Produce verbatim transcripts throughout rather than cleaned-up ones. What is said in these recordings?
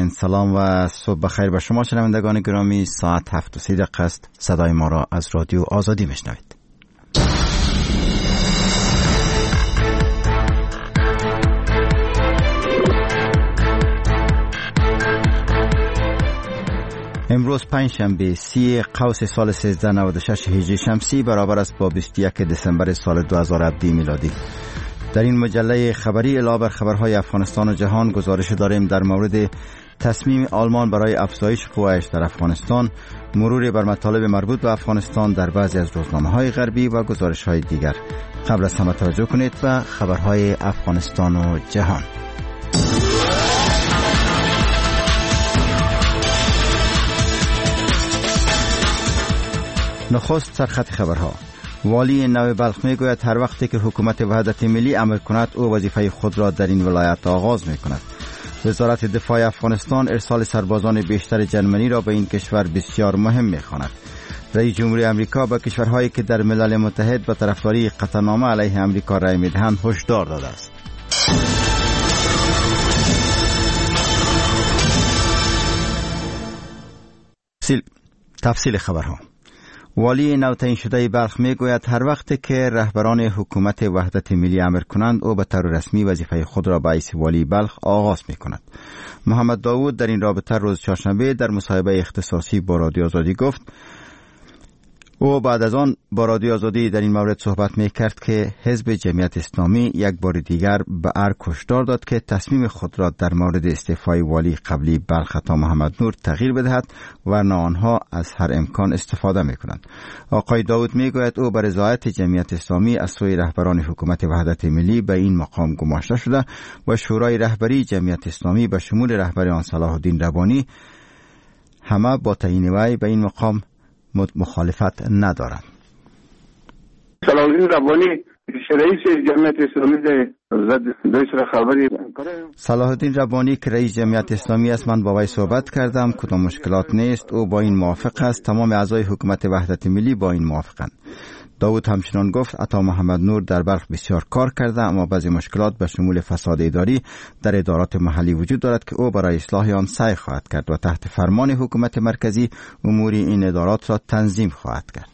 ناظرین سلام و صبح بخیر به شما شنوندگان گرامی. ساعت هفت و سی دقیقه است. صدای ما را از رادیو آزادی میشنوید. امروز پنجشنبه سی قوس سال سیزده نود و شش هجری شمسی برابر است با بیست و یک دسامبر سال دو هزار و هفده میلادی. در این مجله خبری علاوه بر خبرهای افغانستان و جهان گزارش داریم در مورد تصمیم آلمان برای افزایش قوایش در افغانستان، مرور بر مطالب مربوط به افغانستان در بعضی از روزنامه‌های غربی و گزارش‌های دیگر. قبل از همه توجه کنید به خبرهای افغانستان و جهان. نخست سرخط خبرها. والی نو بلخ میگوید هر وقتی که حکومت وحدت ملی امر کند او وظیفه خود را در این ولایت آغاز میکند. وزارت دفاع افغانستان ارسال سربازان بیشتر جرمنی را به این کشور بسیار مهم میخواند. رئیس جمهوری امریکا به کشورهایی که در ملل متحد به طرفداری قطعنامه علیه امریکا رای میدهند هشدار داده است. تفصیل خبرها. والی نو تعیین شده بلخ میگوید هر وقت که رهبران حکومت وحدت ملی امر کنند او به طور رسمی وظیفه خود را به حیث والی بلخ آغاز میکند. محمد داوود در این رابطه روز چهارشنبه در مصاحبه اختصاصی با رادیو آزادی گفت او بعد از آن با رادیو آزادی در این مورد صحبت می کرد که حزب جمعیت اسلامی یک بار دیگر به ارگ هشدار داد که تصمیم خود را در مورد استعفای والی قبلی بلخ عطا محمد نور تغییر بدهد ورنه آنها از هر امکان استفاده می کنند. آقای داود می گوید او به رضایت جمعیت اسلامی از سوی رهبران حکومت وحدت ملی به این مقام گماشته شده و شورای رهبری جمعیت اسلامی به شمول رهبر آن صلاح الدین ربانی همه با تعیین وی به این مقام مخالفت ندارند. صلاح الدین ربانی رئیس جمعیت اسلامی در خبری صلاح الدین ربانی که رئیس جمعیت اسلامی است، من با وی صحبت کردم، کدام مشکلات نیست، او با این موافق است، تمام اعضای حکومت وحدت ملی با این موافقند. داود همچنان گفت عطا محمد نور در بلخ بسیار کار کرده اما بعضی مشکلات به شمول فساد اداری در ادارات محلی وجود دارد که او برای اصلاح آن سعی خواهد کرد و تحت فرمان حکومت مرکزی امور این ادارات را تنظیم خواهد کرد.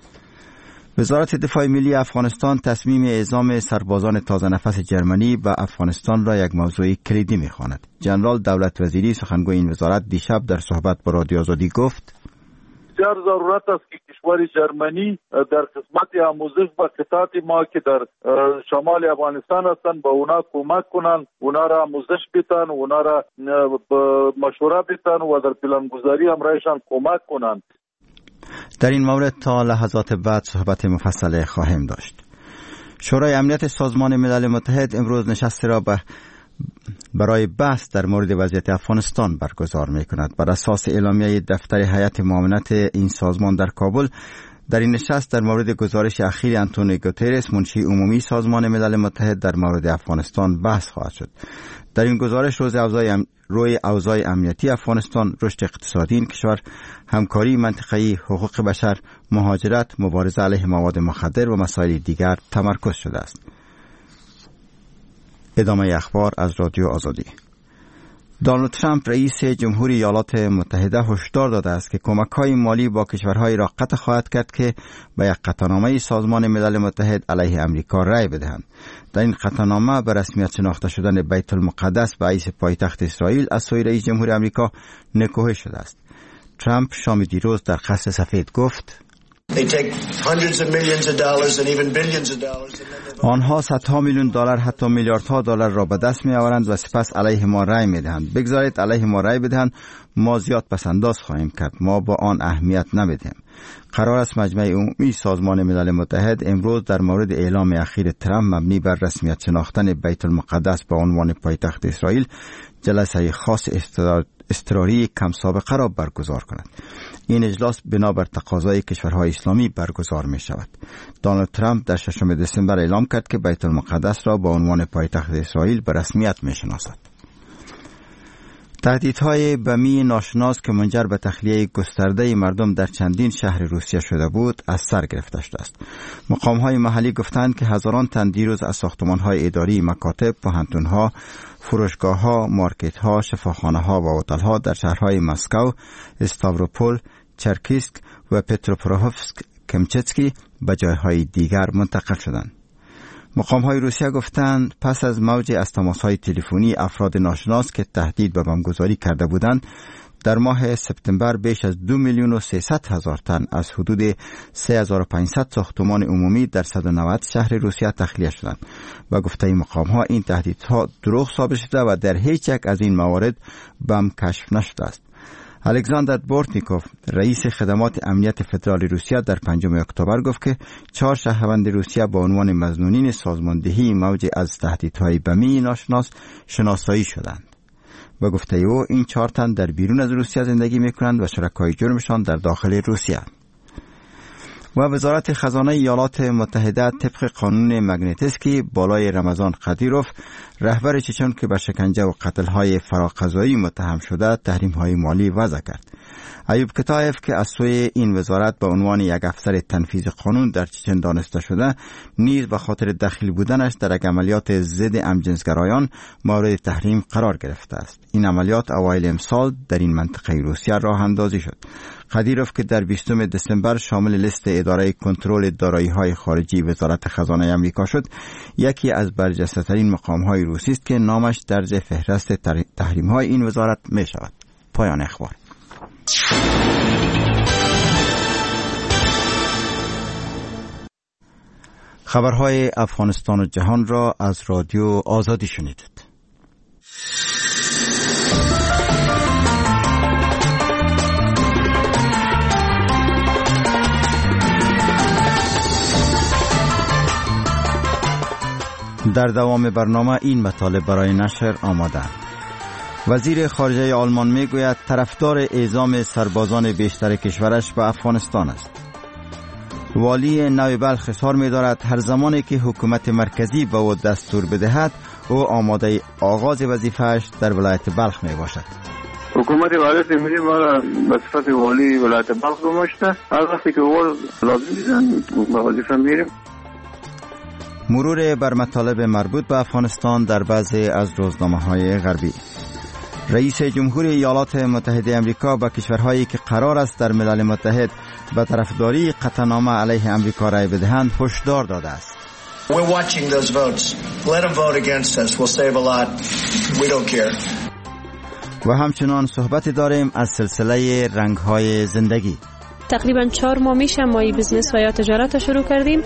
وزارت دفاع ملی افغانستان تصمیم اعزام سربازان تازه نفس جرمنی به افغانستان را یک موضوع کلیدی می‌خواند. جنرال دولت وزیری سخنگوی این وزارت دیشب در صحبت با رادیو آزادی گفت بسیار ضرورت است که کشور جرمنی در قسمت آموزش و قطعات ما که در شمال افغانستان هستند به اونا کمک کنند، اونا را آموزش بدن، اونا را مشوره بدن و در پلانگذاری همراهشان کمک کنند. در این مورد تا لحظات بعد صحبت مفصل خواهیم داشت. شورای امنیت سازمان ملل متحد امروز نشستی را به برای بحث در مورد وضعیت افغانستان برگزار می کند. بر اساس اعلامیه دفتر هیئت معاونت این سازمان در کابل، در این نشست در مورد گزارش اخیر آنتونیو گوترس منشی عمومی سازمان ملل متحد در مورد افغانستان بحث خواهد شد. در این گزارش روز اوضاع روی اوضاع امنیتی افغانستان، رشد اقتصادی این کشور، همکاری منطقه‌ای، حقوق بشر، مهاجرت، مبارزه علیه مواد مخدر و مسائل دیگر تمرکز شده است. ادامه اخبار از رادیو آزادی. دونالد ترامپ رئیس جمهوری ایالات متحده هشدار داده است که کمک‌های مالی با کشورهای را قطع خواهد کرد که به یک قطعنامه سازمان ملل متحد علیه امریکا رای بدهند. در این قطعنامه به رسمیت شناخته شدن بیت المقدس به حیث پایتخت اسرائیل از سوی رئیس جمهوری امریکا نکوهش شده است. ترامپ شام دیروز در قصر سفید گفت آنها صدها میلیون دلار حتی میلیاردها دلار را به دست می آورند و سپس علیه ما رای می دهند. بگذارید علیه ما رای بدهند، ما زیاد پسنداز خواهیم کرد، ما با آن اهمیت نمیدیم. قرار است مجمع عمومی سازمان ملل متحد امروز در مورد اعلام اخیر ترامپ مبنی بر رسمیت شناختن بیت المقدس به عنوان پایتخت اسرائیل جلسه خاص اضطراری کم سابقه را برگزار کند. این اجلاس بنابر تقاضای کشورهای اسلامی برگزار می شود. دونالد ترامپ در ششم دسامبر اعلام کرد که بیت المقدس را به عنوان پایتخت اسرائیل به رسمیت می شناسد. تهدیدهای بمی ناشناس که منجر به تخلیه گسترده مردم در چندین شهر روسیه شده بود از سر گرفته شده است. مقامهای محلی گفتند که هزاران تن دیروز از ساختمانهای اداری، مکاتب، پوهنتونها، فروشگاه‌ها، مارکت‌ها، شفاخانه‌ها و هتل‌ها در شهرهای مسکو، استاوروپول، چرکیسک و پتروپروفسک کمچتسکی به جایهای دیگر منتقل شدند. مقام‌های روسیه گفتند پس از موج از تماس‌های تلفنی افراد ناشناس که تهدید به بمبگذاری کرده بودند، در ماه سپتامبر بیش از دو میلیون و سیصد هزار تن از حدود سه هزار و پانصد ساختمان عمومی در صد و نود شهر روسیه تخلیه شدند. و گفته مقام‌ها این تهدیدها دروغ ثابت شده و در هیچ یک از این موارد بم کشف نشده است. الکساندر بورتنیکوف، رئیس خدمات امنیت فدرال روسیه، در پنجم اکتبر گفت که چهار شهروند روسیه با عنوان مظنونین سازماندهی موج از تهدیدهای بمی ناشناس شناسایی شدند. و گفته او این چهار تن در بیرون از روسیه زندگی میکنند و شرکای جرمشان در داخل روسیه. و وزارت خزانه ایالات متحده طبق قانون مگنیتسکی بالای رمضان قدیروف، رهبر چچن که به شکنجه و قتل‌های فراقضایی متهم شده، تحریم‌های مالی وضع کرد. ایوب کتایف که از سوی این وزارت به عنوان یک افسر تنفیذ قانون در چچن دانسته شده، نیز به خاطر دخیل بودنش در یک عملیات ضد همجنسگرایان مورد تحریم قرار گرفته است. این عملیات اوایل امسال در این منطقه روسیه راه اندازی شد. قدیروف که در بیستم دسامبر شامل لیست اداره کنترل دارایی‌های خارجی وزارت خزانه آمریکا شد، یکی از برجسته‌ترین مقام‌های روسی است که نامش درج فهرست تحریم‌های این وزارت می‌شود. پایان اخبار. خبرهای افغانستان و جهان را از رادیو آزادی شنیدید. در دوام برنامه این مطالب برای نشر آماده. وزیر خارجه آلمان میگوید طرفدار اعزام سربازان بیشتر کشورش به افغانستان است. والی نو بلخ اظهار می‌دارد هر زمانی که حکومت مرکزی به او دستور بدهد او آماده آغاز وظیفه‌اش در ولایت بلخ میباشد. حکومت ولایت ملی ما به صفت والی ولایت بلخ گماشته، هر وقتی که اول لازم دیدن به وظیفه میریم. مرور بر مطالب مربوط به افغانستان در بعضی از روزنامه‌های غربی. رئیس جمهور ایالات متحده آمریکا به کشورهایی که قرار است در ملل متحد به طرفداری قطعنامه علیه آمریکا رای بدهند هشدار داده است. We're watching those votes. Let them vote against us. We'll save a lot. We don't care. و همچنان صحبت داریم از سلسله رنگ‌های زندگی. تقریبا چهار ماه میشه ما این بیزنس و یا تجارت شروع کردیم.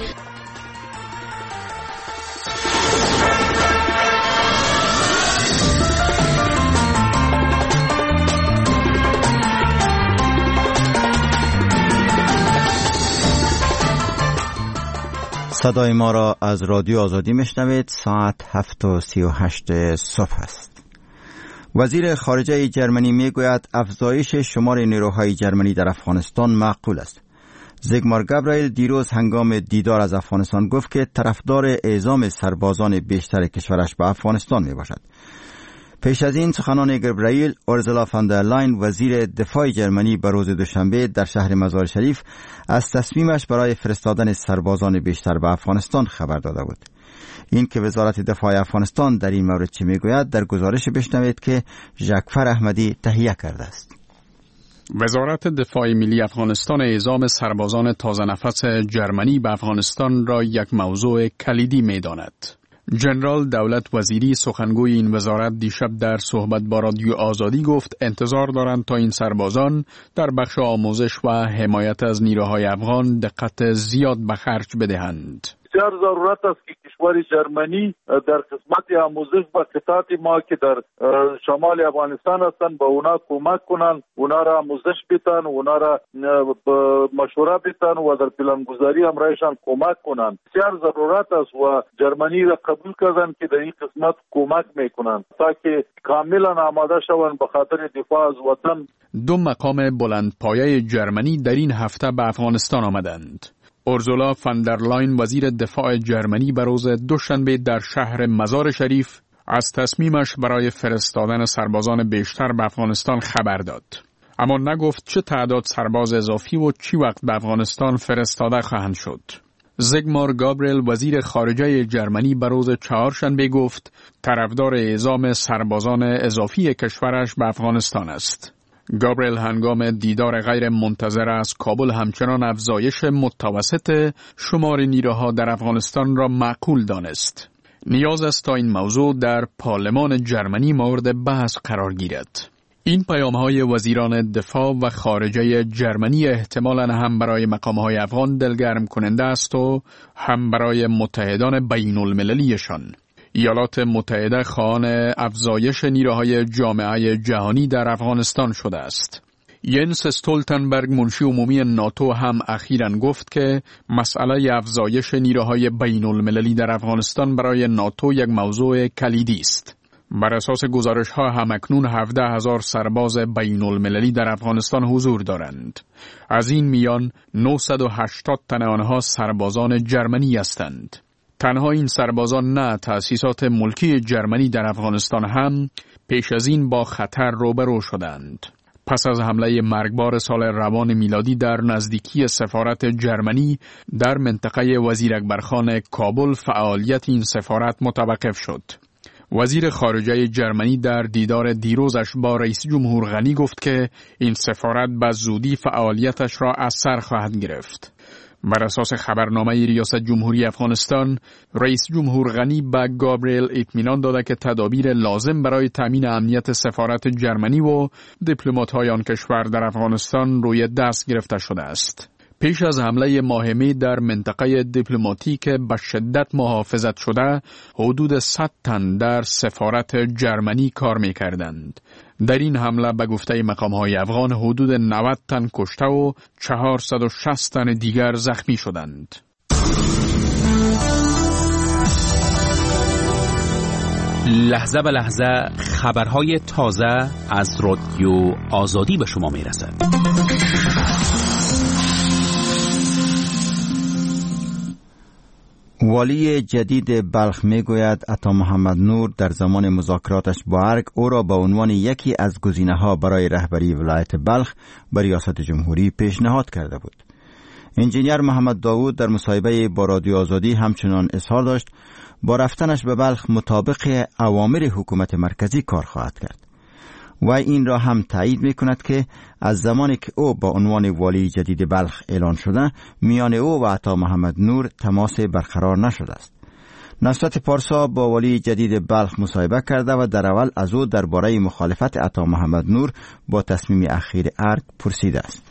صدای ما را از رادیو آزادی میشنوید. ساعت هفت و سی و هشت صبح است. وزیر خارجه جرمنی میگوید افزایش شمار نیروهای جرمنی در افغانستان معقول است. زیگمار گابریل دیروز هنگام دیدار از افغانستان گفت که طرفدار اعزام سربازان بیشتر کشورش به افغانستان می باشد. پیش از این سخنان گابریل، اورسولا فان در لاین وزیر دفاع جرمنی به روز دوشنبه در شهر مزار شریف از تصمیمش برای فرستادن سربازان بیشتر به افغانستان خبر داده بود. این که وزارت دفاع افغانستان در این مورد چه میگوید در گزارش بشنوید که ژاکفر احمدی تهیه کرده است. وزارت دفاع ملی افغانستان اعزام سربازان تازه نفس جرمنی به افغانستان را یک موضوع کلیدی می‌داند. جنرال دولت وزیری سخنگوی این وزارت دیشب در صحبت با رادیو آزادی گفت انتظار دارند تا این سربازان در بخش آموزش و حمایت از نیروهای افغان دقت زیاد به خرج بدهند. بسیار ضرورت است که کشور جرمنی در قسمت آموزش و قطعات ما که در شمال افغانستان هستند به اونا کمک کنند، اونا را آموزش بدن، اونا را مشوره بدن و در پلانگذاری همراهشان کمک کنند. بسیار ضرورت است و جرمنی را قبول کردن که در این قسمت کمک میکنند تا که کاملا آماده شوند به خاطر دفاع از وطن. دو مقام بلندپایه جرمنی در این هفته به افغانستان آمدند. اورسولا فان در لاین وزیر دفاع جرمنی به روز دوشنبه در شهر مزار شریف از تصمیمش برای فرستادن سربازان بیشتر به افغانستان خبر داد. اما نگفت چه تعداد سرباز اضافی و چی وقت به افغانستان فرستاده خواهند شد. زیگمار گابریل وزیر خارجه جرمنی به روز چهارشنبه گفت طرفدار اعزام سربازان اضافی کشورش به افغانستان است. گابریل هنگام دیدار غیر منتظره از کابل همچنان افزایش متوسط شمار نیروها در افغانستان را معقول دانست. نیاز است تا این موضوع در پارلمان جرمنی مورد بحث قرار گیرد. این پیام‌های وزیران دفاع و خارجه جرمنی احتمالاً هم برای مقام‌های افغان دلگرم کننده است و هم برای متحدان بین المللیشان. ایالات متحده خواهان افزایش نیروهای جامعه جهانی در افغانستان شده است. ینس استولتنبرگ منشی عمومی ناتو هم اخیراً گفت که مسئله افزایش نیروهای بین المللی در افغانستان برای ناتو یک موضوع کلیدی است. بر اساس گزارش ها همکنون هفده هزار سرباز بین المللی در افغانستان حضور دارند. از این میان نهصد و هشتاد تن آنها سربازان جرمنی هستند. تنها این سربازان نه، تأسیسات ملکی جرمنی در افغانستان هم پیش از این با خطر روبرو شدند. پس از حمله مرگبار سال روان میلادی در نزدیکی سفارت جرمنی در منطقه وزیر اکبرخان کابل فعالیت این سفارت متوقف شد. وزیر خارجه جرمنی در دیدار دیروزش با رئیس جمهور غنی گفت که این سفارت به زودی فعالیتش را از سر خواهد گرفت. بر اساس خبرنامه ریاست جمهوری افغانستان، رئیس جمهور غنی به گابریل اطمینان داده که تدابیر لازم برای تامین امنیت سفارت جرمنی و دیپلمات‌های آن کشور در افغانستان روی دست گرفته شده است. پیش از حمله ماه می در منطقه دیپلماتیک به شدت محافظت شده، حدود صد تن در سفارت جرمنی کار می کردند. در این حمله به گفته مقام‌های افغان حدود نود تن کشته و چهارصد و شصت تن دیگر زخمی شدند. لحظه به لحظه خبرهای تازه از رادیو آزادی به شما می رسد. والی جدید بلخ می گوید عطا محمد نور در زمان مذاکراتش با ارگ او را به عنوان یکی از گزینه‌ها برای رهبری ولایت بلخ به ریاست جمهوری پیشنهاد کرده بود. انجینیر محمد داوود در مصاحبه با رادیو آزادی همچنان اظهار داشت با رفتنش به بلخ مطابق اوامر حکومت مرکزی کار خواهد کرد. و این را هم تایید می کند که از زمانی که او با عنوان والی جدید بلخ اعلان شده میان او و عطا محمد نور تماس برقرار نشده است. نصرت پارسا با والی جدید بلخ مصاحبه کرده و در اول از او درباره مخالفت عطا محمد نور با تصمیم اخیر ارگ پرسیده است.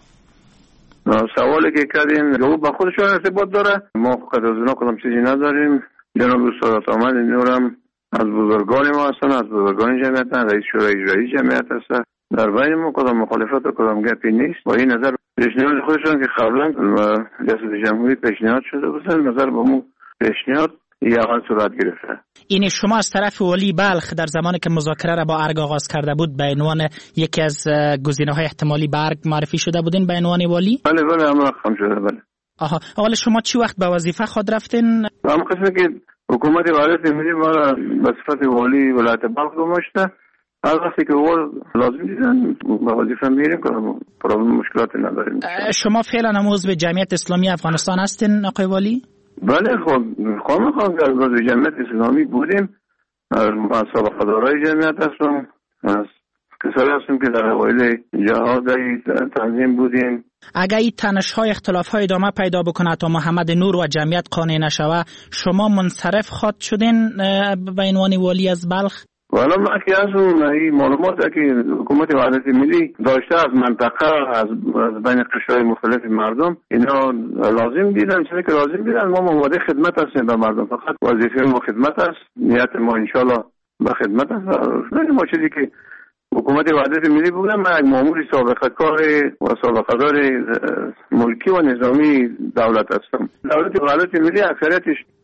سوالی که کردین جواب با خودشون ارتباط داره، ما قد از اونا کدام چیزی نداریم. جناب استاد عطا محمد نورم از بزرگان ما هستن، از بزرگان جمعیت هستن، رئیس شورای اجرایی جمعیت هستن. در بین ما کدام مخالفت و کدام گپی نیست. با این نظر پیشنهاد خودشون که قبلا ریاست جمهوری پیشنهاد شده بودن، نظر با ما پیشنهاد یقین صورت گرفته. این شما از طرف ولی بلخ در زمانی که مذاکره را با ارگ آغاز کرده بود به عنوان یکی از گزینه‌های احتمالی به ارگ معرفی شده بودین به عنوان والی؟ بله بله هم رقم شده بله. آها، اول شما چی وقت به وظیفه خود رفتین؟ هم قسمی که حکومت ولایت ملی ما را به صفت والی ولایت بلخ گماشته. هر وقتی که اول لازم دیدن به وظیفه میریم که پرابلم مشکلاتی نداریم. شما فعلا عضو جمعیت اسلامی افغانستان هستین آقای والی؟ بله خب خواهم خواهم که عضو جمعیت اسلامی بودیم. از سابقه دارای جمعیت هستم، از کسایی هستیم که در اوایل جهاد تنظیم بودیم. اگر این تنش‌های اختلاف‌های ادامه پیدا بکنه تا محمد نور و جمعیت قانع نشوه، شما منصرف خواهد شدین به عنوان والی از بلخ؟ والا ما که از این معلومات که حکومت وحدت ملی داشته از منطقه از بین قشرهای مختلف مردم اینا لازم دیدن، چیزی که لازم دیدن ما مواده خدمت هستیم به مردم، فقط وظیفه ما خدمت است، نیت ما انشالله به خدمت است. ما چیزی که حکومت وحدت ملی بودن من یک مامور سابقه کار و سابقه دار ملکی و نظامی دولت هستم. دولت وحدت ملی اکثریتش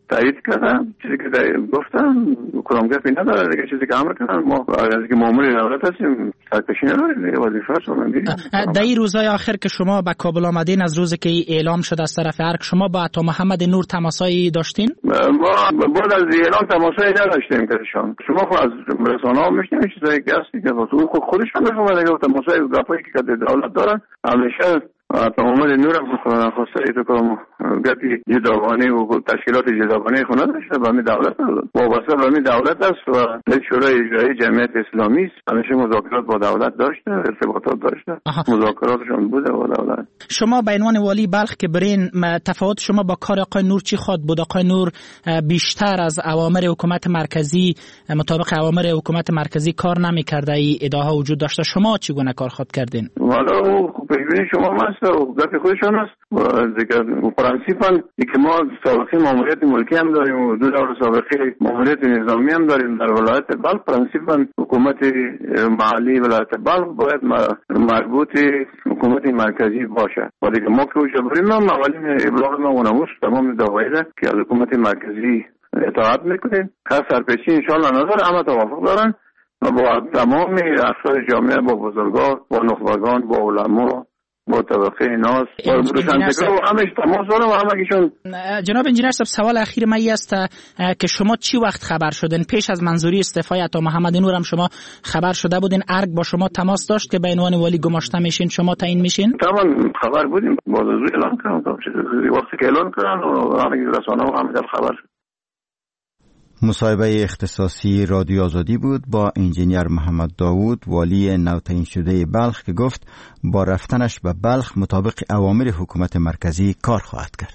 تایید کردن. چیزی که گفتن کدام گپی نداره دیگه. چیزی که امر کردن ما از که مامور دولت هستیم سرکشی نداریم دیگه. وظیفه است اون دیگه. در این روزهای آخر که شما به کابل آمدین، از روزی که اعلام شد از طرف ارگ، شما با عطا محمد نور تماسایی داشتین؟ ما بعد از اعلام تماسایی نداشتیم کشان. شما خود از رسانه‌ها میشنوید چیزایی که هستی که خودشون میگن که تماسایی گپایی که دولت دارن همیشه عطا محمد نور هم خواسته ایتو کنم گپی جداگانه و تشکیلات جداگانه خونه داشته به همین دولت وابسته به همین دولت است و رئیس شورای اجرایی جمعیت اسلامی است. همیشه مذاکرات با دولت داشته، ارتباطات داشته، مذاکراتشون بوده با دولت. شما به عنوان والی بلخ که برین، تفاوت شما با کار آقای نور چی خود بود؟ آقای نور بیشتر از اوامر حکومت مرکزی مطابق اوامر حکومت مرکزی کار نمی‌کرده، ای ادعاها وجود داشته. شما چگونه کار خود کردین؟ والا ببینید شما است و گپ خودشان است دیگه. پرنسیپاً که ما سابقه ماموریت ملکی هم داریم و دو دور سابقه ماموریت نظامی هم داریم در ولایت بلخ. پرنسیپاً حکومت محلی ولایت بلخ باید مربوط حکومت مرکزی باشه. ولی که ما که اوجا بریم هم اولین ابلاغ ما اونموست تمام داوایده که از حکومت مرکزی اطاعت میکنیم. خاص سرپیچی انشاءالله نداره، همه توافق دارن و با تمام افراد جامعه، با بزرگان، با نخبگان، با علما، با طبقه ناس، با روشنفکران و همش تماس دارم و همگیشون. جناب انجینر صاحب، سوال اخیر من این است که شما چی وقت خبر شدین؟ پیش از منظوری استعفای عطا محمد نور هم شما خبر شده بودین؟ ارگ با شما تماس داشت که به عنوان والی گماشته میشین، شما تعیین میشین؟ تمام خبر بودیم، باز از اعلان کردن. وقتی که اعلان کردن و همه رسانه‌ها هم خبر شد. مصاحبه اختصاصی رادیو آزادی بود با انجینیر محمد داوود، والی نوتعیین شده بلخ، که گفت با رفتنش به بلخ مطابق اوامر حکومت مرکزی کار خواهد کرد.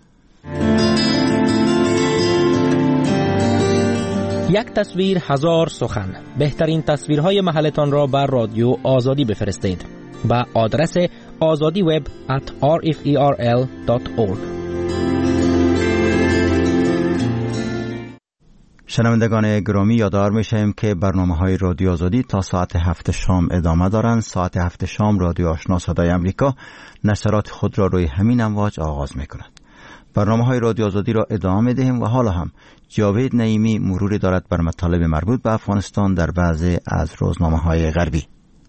یک تصویر هزار سخن. بهترین تصویرهای محلتان را بر رادیو آزادی بفرستید به آدرس azadi web at r f e r l dot org. شنوندگان گرامی، یادآور می‌شویم که برنامه‌های رادیو آزادی تا ساعت هفت شام ادامه دارند. ساعت هفت شام رادیو آشنا صدای امریکا نشرات خود را روی همین امواج آغاز می‌کند. برنامه‌های رادیو آزادی را ادامه می‌دهیم و حالا هم جاوید نعیمی مروری دارد بر مطالب مربوط به افغانستان در بعضی از روزنامه‌های غربی.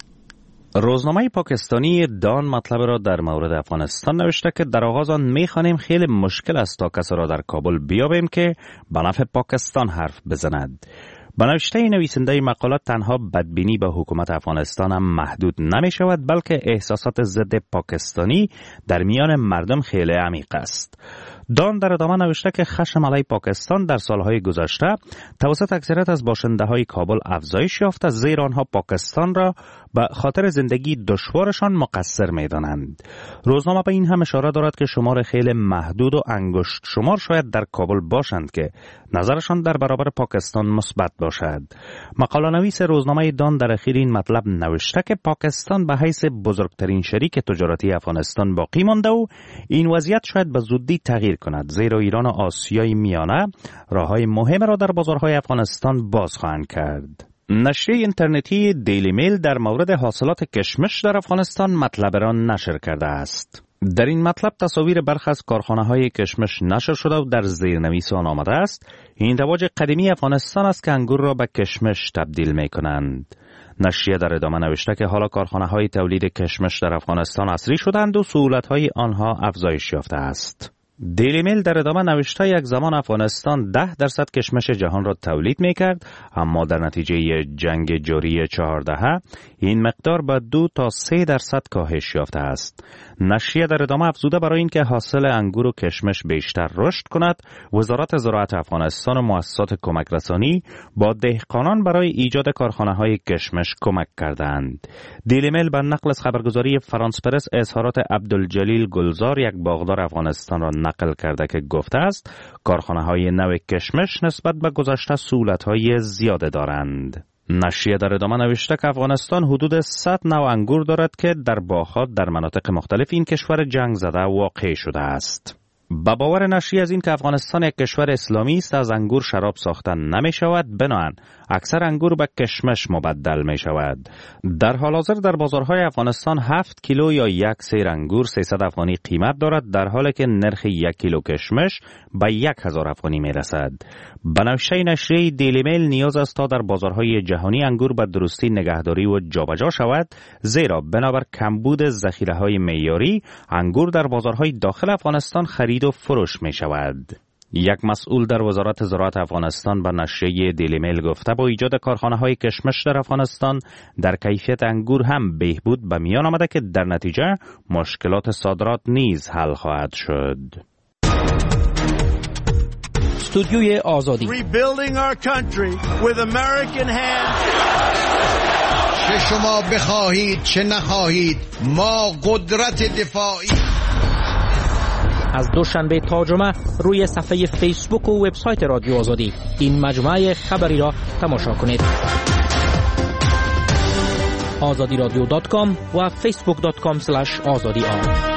روزنامه پاکستانی دان مطلب را در مورد افغانستان نوشته که در آغاز آن می‌خوانیم خیلی مشکل است تا کسی را در کابل بیابیم که به نفع پاکستان حرف بزند. به نوشته نویسنده مقالات تنها بدبینی به حکومت افغانستان هم محدود نمی شود، بلکه احساسات ضد پاکستانی در میان مردم خیلی عمیق است. دان در ادامه نوشته که خشم علیه پاکستان در سالهای گذشته توسط اکثریت از باشنده های کابل افزایش یافته، زیرا آنها پاکستان را به خاطر زندگی دشوارشان مقصر می دانند. روزنامه به این هم اشاره دارد که شمار خیلی محدود و انگشت شمار شاید در کابل باشند که نظرشان در برابر پاکستان مثبت باشد. مقاله نویس روزنامه دان در اخیر این مطلب نوشته که پاکستان به حیث بزرگترین شریک تجارتی افغانستان باقی مانده و این وضعیت شاید به زودی تغییر کند، زیرا ایران و آسیای میانه راههای مهم را در بازارهای افغانستان باز خواهند کرد. نشریه اینترنتی دیلی میل در مورد حاصلات کشمش در افغانستان مطلب را نشر کرده است. در این مطلب تصاویر برخی از کارخانه‌های کشمش نشر شده و در زیرنویس آن آمده است این رواج قدیمی افغانستان است که انگور را به کشمش تبدیل می‌کنند. نشریه در ادامه نوشته که حالا کارخانه‌های تولید کشمش در افغانستان عصری شدند و سهولت‌های آنها افزایش یافته است. دیلی میل در ادامه نوشته یک زمان افغانستان ده درصد کشمش جهان را تولید میکرد، اما در نتیجه جنگ جاری چهاردهم این مقدار به دو تا سه درصد کاهش یافته است. نشریه در ادامه افزوده برای اینکه حاصل انگور و کشمش بیشتر رشد کند، وزارت زراعت افغانستان و مؤسسات کمک رسانی با دهقانان برای ایجاد کارخانه‌های کشمش کمک کردند. دیلی میل به نقل از خبرگزاری فرانس پرس اظهارات عبدالجلیل گلزار، یک باغدار افغانستان را نقل کرده که گفته است کارخانه‌های نو کشمش نسبت به گذشته سهولت‌های زیاده دارند. نشریه در ادامه نوشته که افغانستان حدود صد نوع انگور دارد که در باغ‌ها در مناطق مختلف این کشور جنگ زده واقع شده است. با باور ناشی از این که افغانستان یک کشور اسلامی است از انگور شراب ساختن نمی شود، بنابراین اکثر انگور به کشمش مبدل می شود. در حال حاضر در بازارهای افغانستان هفت کیلو یا یک سیر انگور سیصد افغانی قیمت دارد، در حالی که نرخ یک کیلو کشمش به یک هزار افغانی می رسد. بنوشته نشریه دیلی میل نیاز است تا در بازارهای جهانی انگور به درستی نگهداری و جابجا شود، زیرا بنابر کمبود ذخیره‌های معیاری انگور در بازارهای داخل افغانستان خرید و فروش می شود. یک مسئول در وزارت زراعت افغانستان به نشریه دیلی میل گفته با ایجاد کارخانه‌های کشمش در افغانستان در کیفیت انگور هم بهبود به میان آمده که در نتیجه مشکلات صادرات نیز حل خواهد شد. استودیوی آزادی Rebuilding our country with American hands. چه شما بخواهید چه نخواهید ما قدرت دفاعی. از دوشنبه تا جمعه روی صفحه فیسبوک و وبسایت رادیو آزادی این مجموعه خبری را تماشا کنید. آزادی رادیو دات کام و فیسبوک دات کام اسلش آزادی آر.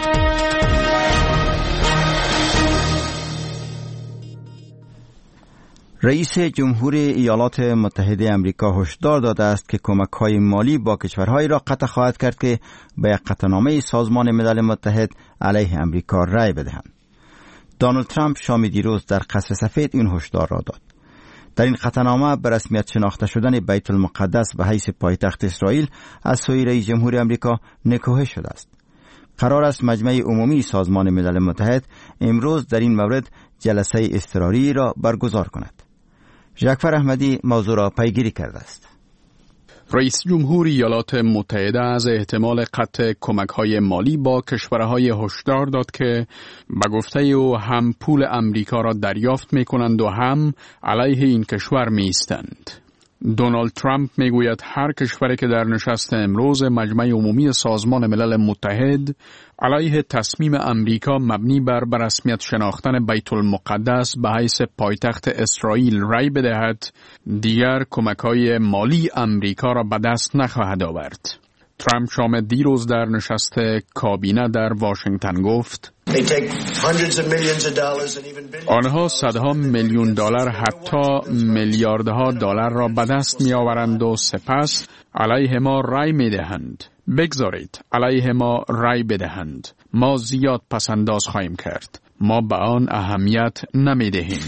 رئیس جمهوری ایالات متحده آمریکا هشدار داده است که کمک‌های مالی با کشورهایی را قطع خواهد کرد که به یک قطعنامه سازمان ملل متحد علیه آمریکا رأی بدهند. دونالد ترامپ شام دیروز در قصر سفید این هشدار را داد. در این قطعنامه به رسمیت شناخته شدن بیت المقدس به حیث پایتخت اسرائیل از سوی رئیس جمهوری آمریکا نکوهش شده است. قرار است مجمع عمومی سازمان ملل متحد امروز در این مورد جلسه اضطراری را برگزار کند. جعفر احمدی موضوع را پیگیری کرده است. رئیس جمهور ایالات متحده از احتمال قطع کمک‌های مالی با کشورهای هشدار داد که به گفته او هم پول امریکا را دریافت می‌کنند و هم علیه این کشور می‌ایستند. دونالد ترامپ میگوید هر کشوری که در نشست امروز مجمع عمومی سازمان ملل متحد علیه تصمیم امریکا مبنی بر رسمیت شناختن بیت المقدس به حیث پایتخت اسرائیل رأی بدهد، دیگر کمک‌های مالی امریکا را به دست نخواهد آورد. ترامپ شام دیروز در نشست کابینه در واشنگتن گفت آنها صدها میلیون دلار حتی میلیاردها دلار را به دست می آورند و سپس علیه ما رأی می دهند. بگذارید علیه ما رأی بدهند. ما زیاد پسنداز خواهیم کرد. ما به آن اهمیت نمی دهیم.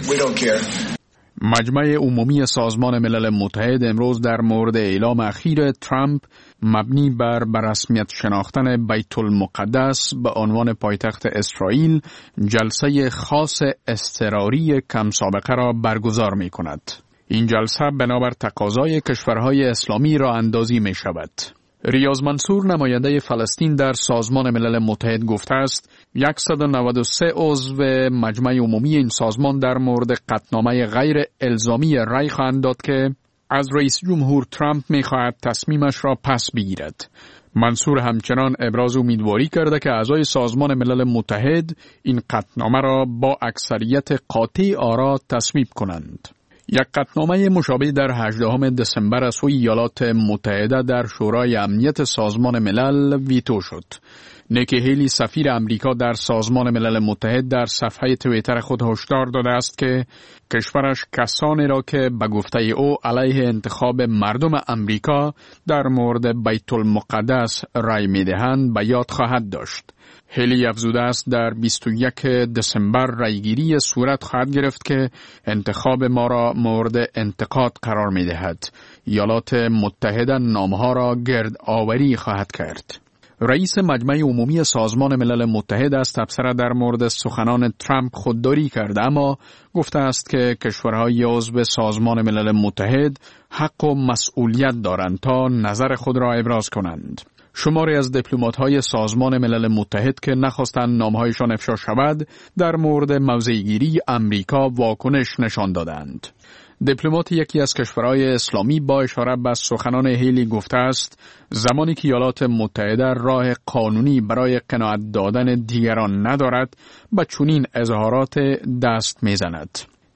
مجمع عمومی سازمان ملل متحد امروز در مورد اعلام اخیر ترامپ مبنی بر رسمیت شناختن بیت المقدس به عنوان پایتخت اسرائیل جلسه خاص اضطراری کم سابقه را برگزار می کند. این جلسه بنابر تقاضای کشورهای اسلامی راه اندازی می شود. ریاض منصور نماینده فلسطین در سازمان ملل متحد گفته است صد و نود و سه عضو مجمع عمومی این سازمان در مورد قطعنامه غیر الزامی رأی خواهند داد که از رئیس جمهور ترامپ می‌خواهد تصمیمش را پس بگیرد. منصور همچنان ابراز امیدواری کرده که اعضای سازمان ملل متحد این قطعنامه را با اکثریت قاطع آرا تصویب کنند. یک قطعنامه مشابه در هجدهم دسامبر از سوی ایالات متحده در شورای امنیت سازمان ملل ویتو شد. نیکی هیلی سفیر امریکا در سازمان ملل متحد در صفحه توییتر خود هشدار داده است که کشورش کسانی را که به گفته او علیه انتخاب مردم امریکا در مورد بیت المقدس رأی می‌دهند به یاد خواهد داشت. هیلی افزوده است در بیست و یکم دسامبر رأیگیری صورت خواهد گرفت که انتخاب ما را مورد انتقاد قرار می‌دهد. ایالات متحده نامها را گرد آوری خواهد کرد. رئیس مجمع عمومی سازمان ملل متحد از تبصره در مورد سخنان ترامپ خودداری کرده، اما گفته است که کشورهای عضو سازمان ملل متحد حق و مسئولیت دارند تا نظر خود را ابراز کنند. شماری از دیپلمات‌های سازمان ملل متحد که نخواستند نامهایشان افشا شود در مورد موضع‌گیری امریکا واکنش نشان دادند. دیپلمات یکی از کشورهای اسلامی با اشاره به سخنان هیلی گفته است زمانی که ایالات متحده راه قانونی برای قناعت دادن دیگران ندارد به چنین اظهارات دست میزند.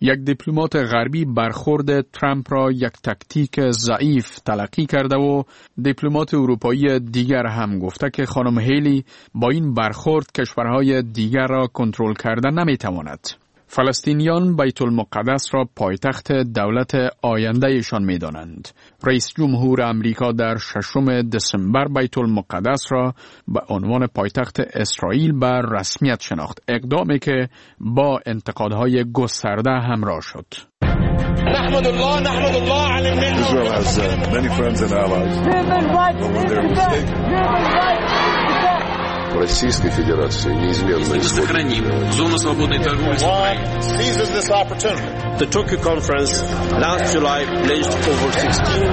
یک دیپلمات غربی برخورد ترامپ را یک تاکتیک ضعیف تلقی کرده و دیپلمات اروپایی دیگر هم گفته که خانم هیلی با این برخورد کشورهای دیگر را کنترل کردن نمیتواند. فلسطینیان بیت المقدس را پایتخت دولت آیندهشان می دانند. رئیس جمهور امریکا در ششم دسامبر بیت المقدس را به عنوان پایتخت اسرائیل به رسمیت شناخت، اقدامی که با انتقادهای گسترده همراه شد. نحمد الله نحمد الله علی الملت. Israel has uh, many friends and allies. When they're mistaken. Российской Федерации неизменно сохраним зону свободной торговли. Seizes this opportunity. The Tokyo conference last July pledged over sixteen.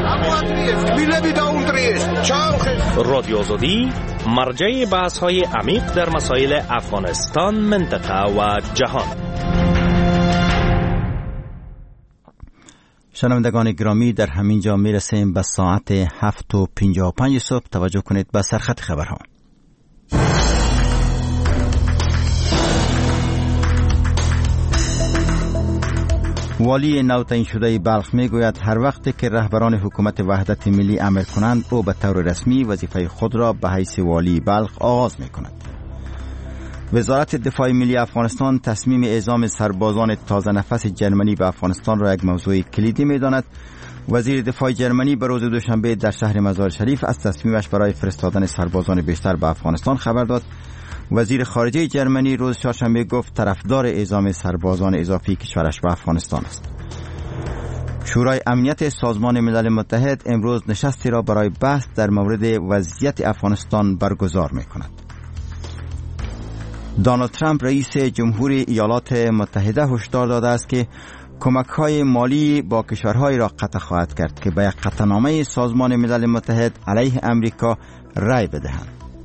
رادیو آزادی مرجع بحث‌های عمیق در مسائل افغانستان، منطقه و جهان. شنوندگان گرامی، در همین جا میرسیم به ساعت هفت و پنجاه و پنج صبح. توجه کنید به سرخط خبرها. والی نوتعیین شده بلخ میگوید هر وقت که رهبران حکومت وحدت ملی امر کنند، او به طور رسمی وظیفه خود را به حیث والی بلخ آغاز میکند. وزارت دفاع ملی افغانستان تصمیم اعزام سربازان تازه نفس جرمنی به افغانستان را یک موضوع کلیدی میداند. وزیر دفاع جرمنی به روز دوشنبه در شهر مزار شریف از تصمیمش برای فرستادن سربازان بیشتر به افغانستان خبر داد. وزیر خارجه جرمنی روز چهارشنبه گفت طرفدار اعزام سربازان اضافی کشورش به افغانستان است. شورای امنیت سازمان ملل متحد امروز نشستی را برای بحث در مورد وضعیت افغانستان برگزار می‌کند. دونالد ترامپ رئیس جمهوری ایالات متحده هشدار داده است که کمک‌های مالی با کشورهایی را قطع خواهد کرد که به یک قطعنامه سازمان ملل متحد علیه امریکا رأی بدهند.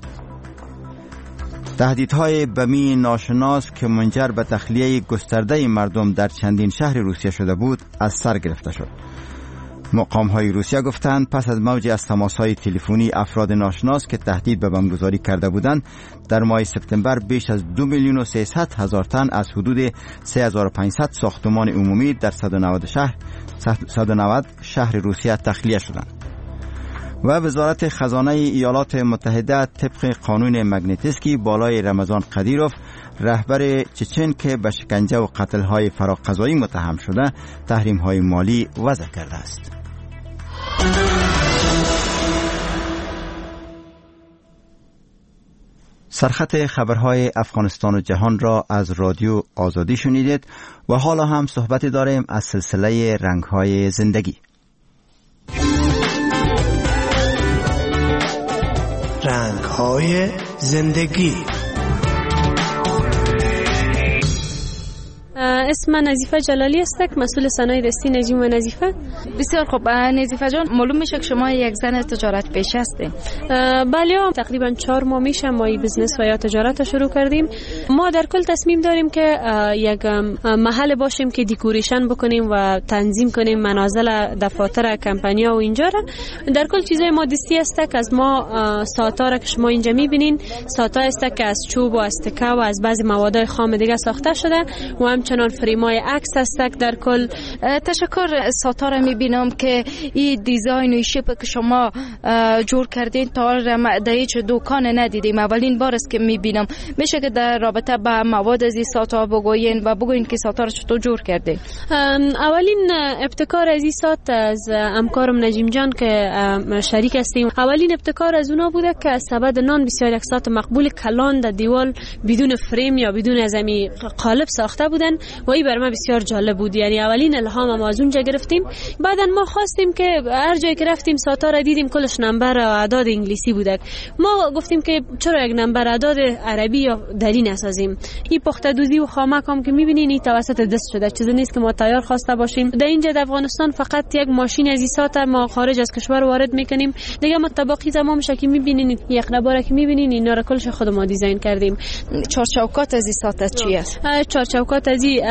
تهدیدهای بمی ناشناس که منجر به تخلیه گسترده مردم در چندین شهر روسیه شده بود از سر گرفته شد. مقام‌های روسیه گفتند پس از موجی از تماس‌های تلفنی افراد ناشناس که تهدید به بمبگذاری کرده بودند، در ماه سپتامبر بیش از دو میلیون و سیصد هزار تن از حدود سه هزار و پانصد ساختمان عمومی در صد و نود شهر صد و نود شهر روسیه تخلیه شدند. و وزارت خزانه ایالات متحده طبق قانون مگنیتسکی بالای رمضان قدیروف، رهبر چچن که به شکنجه و قتل‌های فراقضایی متهم شده، تحریم‌های مالی وضع کرده است. سرخط خبرهای افغانستان و جهان را از رادیو آزادی شنیدید و حالا هم صحبتی داریم از سلسله رنگ‌های زندگی. رنگ‌های زندگی. اسم نظیفه جلالی است، مسئول صنایع دستی نجیم و نظیفه. بسیار خوب. نظیفه جان، معلوم میشه که شما یک زن تجارت پیشه هستین. بله، تقریبا چهار ماه میشه ما این بزنس و یا تجارت شروع کردیم. ما در کل تصمیم داریم که یک محل باشیم که دیکوریشن بکنیم و تنظیم کنیم منازل دفاتر کمپانی‌ها و اینجا را. در کل چیزای ما دستی است که از ما ساعت‌ها را که شما اینجا میبینین، ساعت‌ها است که از چوب و از تکه و از بعضی مواد خام دیگه ساخته شده و همچنان فریمای عکس است. در کل تشکر. ساعت‌ها را میبینم که این دیزاین و شیپ که شما جور کردین تا در هیچ دکان ندیدیم، اولین بار است که میبینم. میشه که در رابطه با مواد از این ساعت‌ها بگوین و بگوین که ساعت‌ها را چطور جور کردین؟ اولین ابتکار از این ساعت از همکارم نجیم جان که شریک هستیم، اولین ابتکار از اونا بوده که از سبد نان بسیار یک ساعت مقبول کلان در دیوال بدون فریم یا بدون از امی قالب ساخته بودن و این برای ما بسیار جالب بود. یعنی اولین الهام ما از اونجا گرفتیم. بعدن ما خواستیم که هر جایی که رفتیم ساعت‌ها را دیدیم کلش نمبر و اعداد انگلیسی بوده. ما گفتیم که چرا یک نمبر اعداد عربی یا دری نسازیم. این پخته دوزی و خامک هم که می‌بینین این توسط دست شده، چیزی نیست که ما تیار خواسته باشیم. در اینجا در افغانستان فقط یک ماشین از این ساعت ما خارج از کشور وارد می‌کنیم. دیگه ما طبقی تمام شکی می‌بینین، یک نباره که می‌بینین اینا را کلش خود ما دیزاین کردیم. چهارچوکات از این ساعت چی است؟ چهارچوکات از این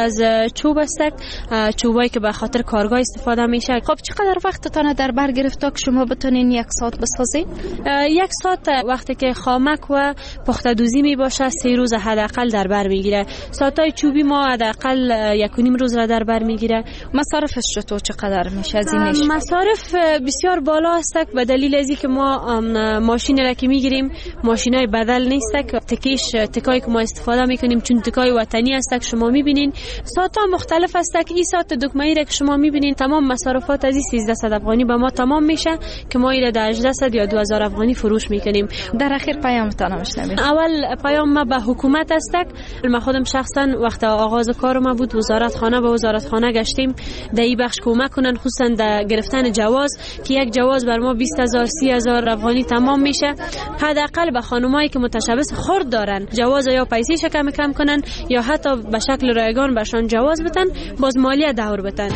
از چوب است، چوبایی که به خاطر کارگاه استفاده میشه. خب چقدر وقتتان در بر گرفت تا که شما بتونین یک ساعت بسازین؟ یک ساعت وقتی که خامک و پخته دوزی می باشه سه روز حداقل در بر میگیره. ساعتای چوبی ما حداقل یک و نیم روز را در بر میگیره. مصارفش چطور چقدر میشه از اینش؟ مصارف بسیار بالا است به دلیل از اینکه ما ماشین را که میگیریم ماشینای بدل نیست، تکیش تکایی که ما استفاده میکنیم چون تکای وطنی است که شما میبینین. ساعت ها مختلف است که این ساعت دکمه‌ای را که شما میبینین تمام مصارفات از این سیزده صد افغانی به ما تمام میشه که ما ایره در هجده صد یا دو هزار افغانی فروش میکنیم. در اخیر پیامتان میشنویم. اول پیام ما به حکومت است. ما خودم شخصا وقت آغاز کار ما بود وزارت خانه به وزارت خانه گشتیم در این بخش کمک کنن، خصوصا در گرفتن جواز که یک جواز بر ما بیست هزار سی هزار افغانی تمام میشه. حداقل به خانمایی که متشبث خرد دارن جواز یا پیسه کم کم کنن یا حتی به شکل رایگان بهشان جواز بدن، باز مالیه دور بدن.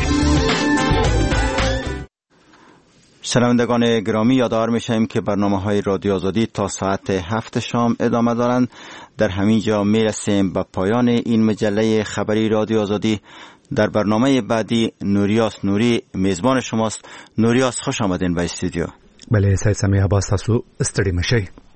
شنوندگان گرامی یادآور میشیم که برنامه‌های رادیو آزادی تا ساعت هفت شام ادامه دارند. در همین جا میرسیم به پایان این مجله خبری رادیو آزادی. در برنامه بعدی نوریاس نوری میزبان شماست. نوریاس خوش آمدین به استودیو. بله سید سمیع عباس تاسو استری مشي.